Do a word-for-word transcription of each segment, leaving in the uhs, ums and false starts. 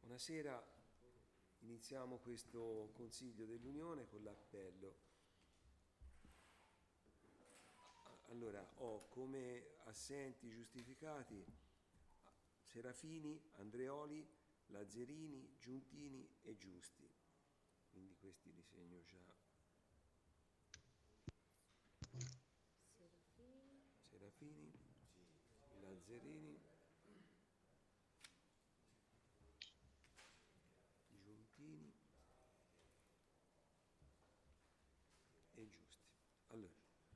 Buonasera, iniziamo questo Consiglio dell'Unione con l'appello. Allora, ho come assenti giustificati Serafini, Andreoli, Lazzerini, Giuntini e Giusti. Quindi questi li segno già. Serafini, Lazzerini, Giuntini e Giusti. Allora,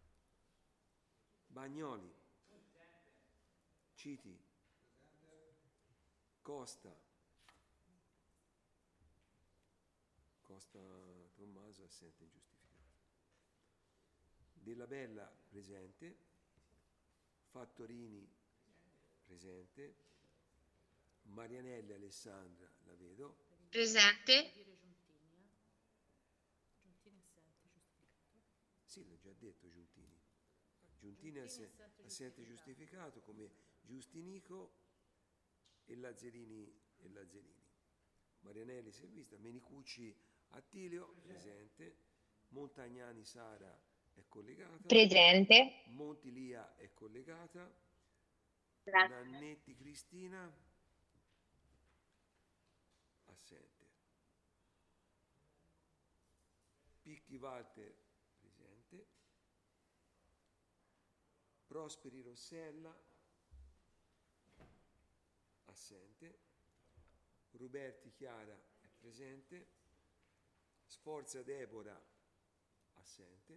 Bagnoli, Citi, Costa, Costa Tommaso assente ingiustificato. Della Bella presente, Fattorini presente, Marianelli Alessandra la vedo. Presente. Sì, l'ho già detto Giuntini. Giuntini assente, assente giustificato come Giustinico e Lazzerini e Lazzerini. Marianelli si è vista, Menicucci Attilio presente, Montagnani Sara è collegata, Presente. Montilia è collegata, Grazie. Nannetti Cristina assente, Picchi Walter presente, Prosperi Rossella assente, Ruberti Chiara è presente, Sforza Debora assente,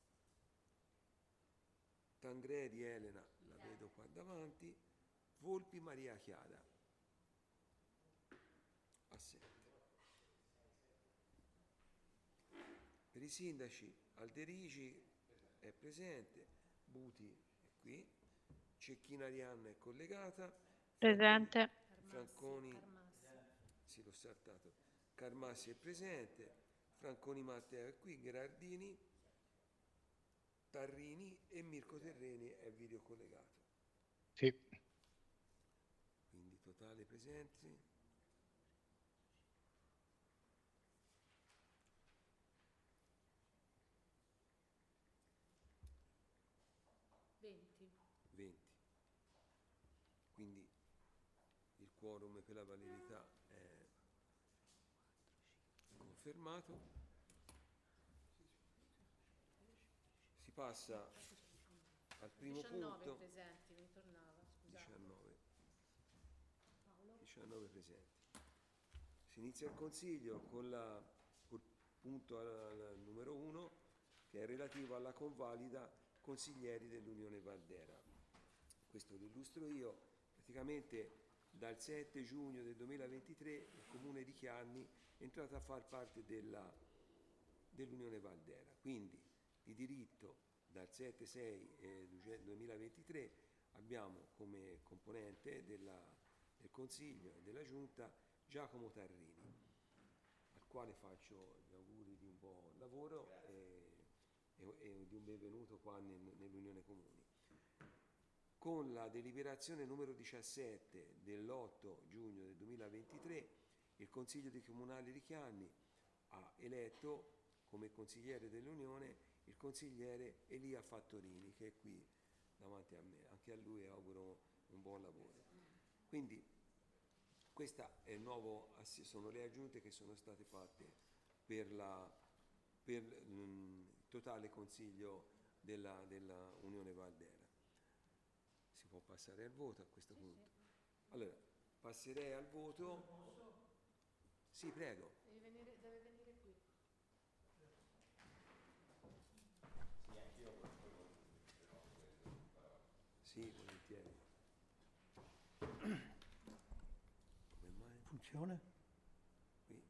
Tangredi Elena la vedo qua davanti, Volpi Maria Chiara assente. Per i sindaci Alderici è presente, Buti è qui, Cecchina Arianna è collegata, Presente. Franconi, sì l'ho saltato, Carmassi è presente, Franconi Matteo è qui, Gherardini, Tarrini e Mirko Terreni è video collegato. Sì. Quindi totale presenti. venti. venti. Quindi il quorum per la validità è confermato. Si passa al primo diciannove punto. presenti, mi tornava, scusate. diciannove. Paolo? diciannove presenti. Si inizia il consiglio con la col punto al, al numero uno che è relativo alla convalida consiglieri dell'Unione Valdera. Questo lo illustro io. Praticamente dal sette giugno del duemilaventitré il comune di Chianni è entrato a far parte della, dell'Unione Valdera. Quindi di diritto dal sette sei duemilaventitré abbiamo come componente della, del Consiglio e della Giunta Giacomo Tarrini, al quale faccio gli auguri di un buon lavoro e, e, e di un benvenuto qua nel, nell'Unione Comuni. Con la deliberazione numero diciassette dell'otto giugno del duemilaventitré il Consiglio dei Comunali di Chianni ha eletto come consigliere dell'Unione il consigliere Elia Fattorini, che è qui davanti a me. Anche a lui auguro un buon lavoro. Quindi questa è il nuovo, sono le aggiunte che sono state fatte per la per il totale consiglio della, della Unione Valdera. Si può passare al voto a questo punto. Allora, passerei al voto. Sì, prego. Deve venire, deve venire qui. Sì, volentieri. Come mai? Funziona? Qui.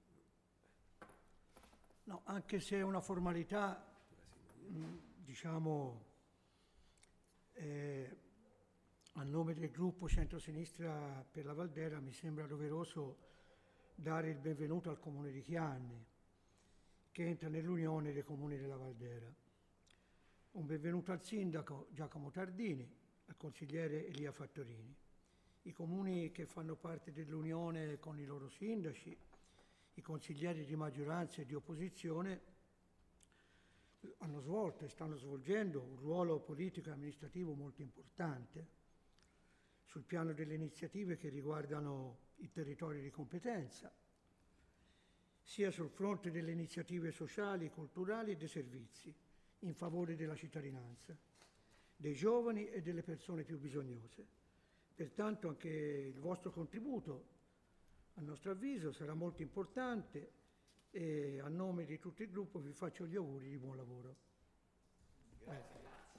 No, anche se è una formalità, mh, diciamo, eh, a nome del gruppo Centrosinistra per la Valdera mi sembra doveroso dare il benvenuto al Comune di Chianni, che entra nell'Unione dei Comuni della Valdera. Un benvenuto al Sindaco Giacomo Tardini, al Consigliere Elia Fattorini i comuni che fanno parte dell'Unione con i loro sindaci, i consiglieri di maggioranza e di opposizione hanno svolto e stanno svolgendo un ruolo politico e amministrativo molto importante sul piano delle iniziative che riguardano i territori di competenza, sia sul fronte delle iniziative sociali, culturali e dei servizi in favore della cittadinanza, dei giovani e delle persone più bisognose. Pertanto anche il vostro contributo, a nostro avviso, sarà molto importante e a nome di tutto il gruppo vi faccio gli auguri di buon lavoro. Grazie.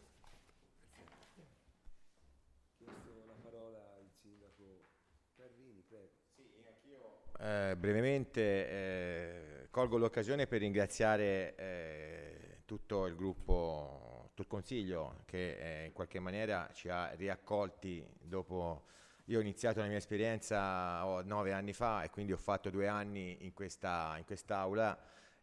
Chiesto la parola al sindaco Carlini, prego. Eh, brevemente eh, colgo l'occasione per ringraziare eh, tutto il gruppo, tutto il consiglio che eh, in qualche maniera ci ha riaccolti dopo. Io ho iniziato la mia esperienza oh, nove anni fa e quindi ho fatto due anni in questa in quest'aula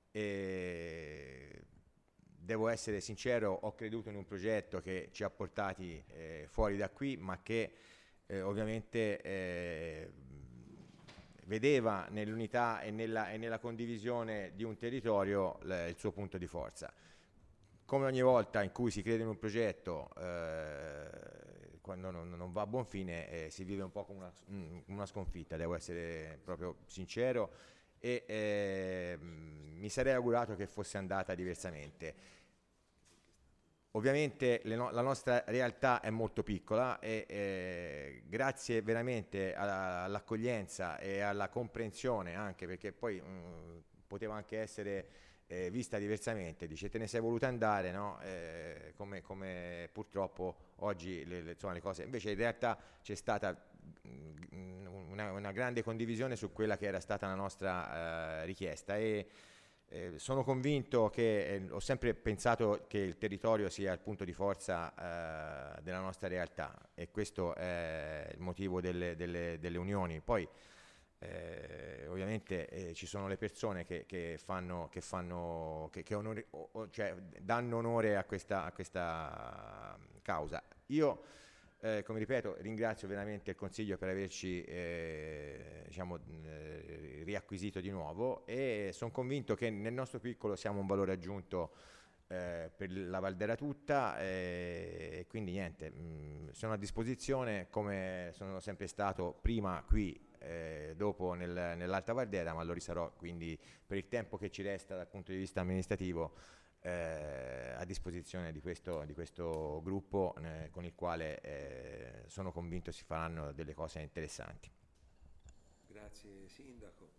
e devo essere sincero, ho creduto in un progetto che ci ha portati eh, fuori da qui, ma che eh, ovviamente eh, vedeva nell'unità e nella, e nella condivisione di un territorio l- il suo punto di forza. Come ogni volta in cui si crede in un progetto, eh, quando non, non va a buon fine, eh, si vive un po' come una, una sconfitta, devo essere proprio sincero, e eh, mi sarei augurato che fosse andata diversamente. Ovviamente le no- la nostra realtà è molto piccola e eh, grazie veramente alla- all'accoglienza e alla comprensione, anche perché poi mh, poteva anche essere eh, vista diversamente, dice te ne sei voluta andare, no? Eh, come, come purtroppo oggi le, le, insomma, le cose, invece in realtà c'è stata mh, una, una grande condivisione su quella che era stata la nostra eh, richiesta e Eh, sono convinto che, eh, ho sempre pensato che il territorio sia il punto di forza eh, della nostra realtà e questo è il motivo delle, delle, delle unioni. Poi eh, ovviamente eh, ci sono le persone che, che fanno, che fanno che, che onore, o, o, cioè, danno onore a questa, a questa causa. Io Eh, come ripeto, ringrazio veramente il Consiglio per averci eh, diciamo, eh, riacquisito di nuovo e sono convinto che nel nostro piccolo siamo un valore aggiunto eh, per la Valdera tutta eh, e quindi niente, mh, sono a disposizione come sono sempre stato prima qui, eh, dopo nel, nell'Alta Valdera, ma lo risarò quindi per il tempo che ci resta dal punto di vista amministrativo Eh, a disposizione di questo, di questo gruppo eh, con il quale eh, sono convinto si faranno delle cose interessanti. Grazie Sindaco.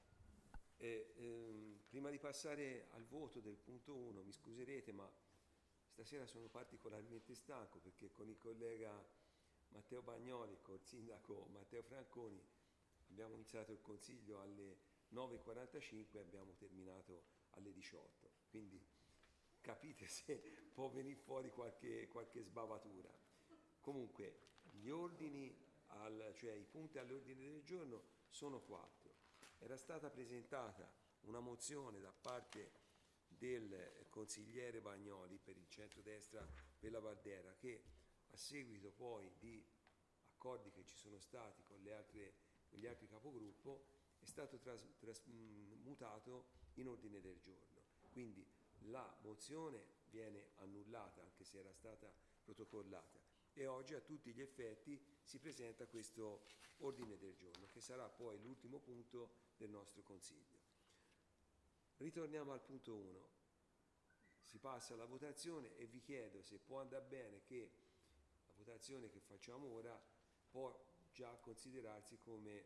E, ehm, prima di passare al voto del punto uno, mi scuserete ma stasera sono particolarmente stanco perché con il collega Matteo Bagnoli e col sindaco Matteo Franconi abbiamo iniziato il consiglio alle nove e quarantacinque e abbiamo terminato alle diciotto, quindi capite se può venire fuori qualche, qualche sbavatura. Comunque gli ordini, al, cioè i punti all'ordine del giorno sono quattro. Era stata presentata una mozione da parte del consigliere Bagnoli per il centrodestra per la Valdera che a seguito poi di accordi che ci sono stati con, le altre, con gli altri capogruppo è stato tras, tras, mutato in ordine del giorno. Quindi la mozione viene annullata anche se era stata protocollata e oggi a tutti gli effetti si presenta questo ordine del giorno che sarà poi l'ultimo punto del nostro consiglio. Ritorniamo al punto uno, si passa alla votazione e vi chiedo se può andare bene che la votazione che facciamo ora può già considerarsi come,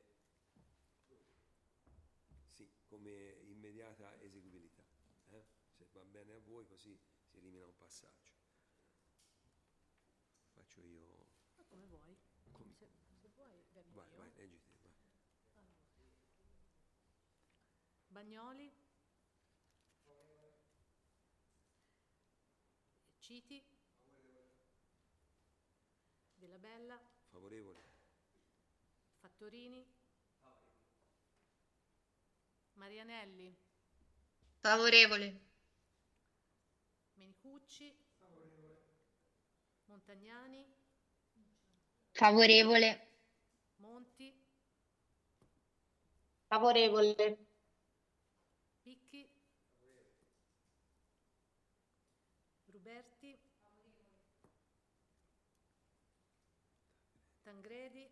sì, come immediata eseguibilità. Eh? Se va bene a voi così si elimina un passaggio. Faccio io... Ma come vuoi? Come? Se, se vuoi, leggo Vai, io. vai, leggi te, vai. Allora. Bagnoli. Citi. Della Bella. Favorevole. Fattorini. Marianelli. Favorevole. Menicucci. Montagnani. Favorevole. Favorevole. Picchi, Ruberti, Tangredi,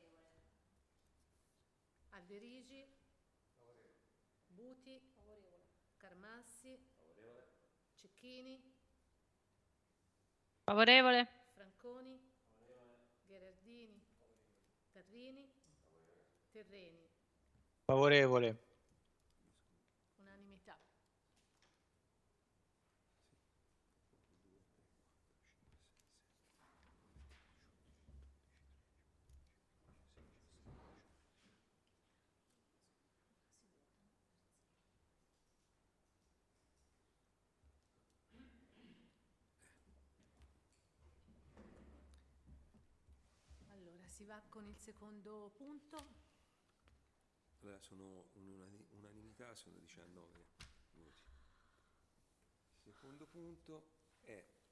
Alberigi, Buti, Carmassi, Cecchini, Favorevole. Franconi, Gherardini, Tarrini, Terreni. Favorevole. Unanimità. Allora, si va con il secondo punto. Allora, sono un'unani- unanimità, sono diciannove voti. Il secondo punto è